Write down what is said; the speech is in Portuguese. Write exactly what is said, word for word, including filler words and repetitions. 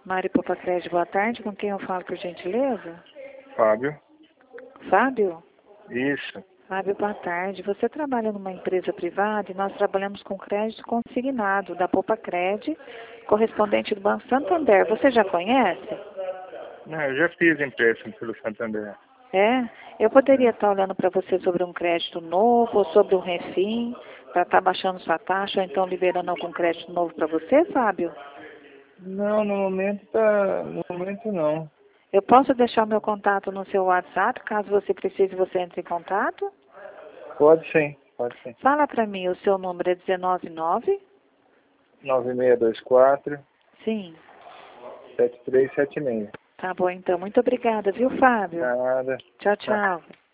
Mari Popacred, boa tarde. Com quem eu falo, por gentileza? Fábio. Fábio? Isso. Fábio, boa tarde. Você trabalha numa empresa privada e nós trabalhamos com crédito consignado da Popacred, correspondente do Banco Santander. Você já conhece? Não, eu já fiz empréstimo pelo Santander. É? Eu poderia estar olhando para você sobre um crédito novo ou sobre um refim, para estar baixando sua taxa ou então liberando algum crédito novo para você, Fábio? Não, no momento tá. No momento não. Eu posso deixar o meu contato no seu WhatsApp, caso você precise, você entre em contato? Pode sim, pode sim. Fala para mim, o seu número é dezenove nove? nove seis dois quatro, Sim. sete três sete seis. Tá bom, então. Muito obrigada, viu, Fábio? Nada. Tchau, Tá. tchau.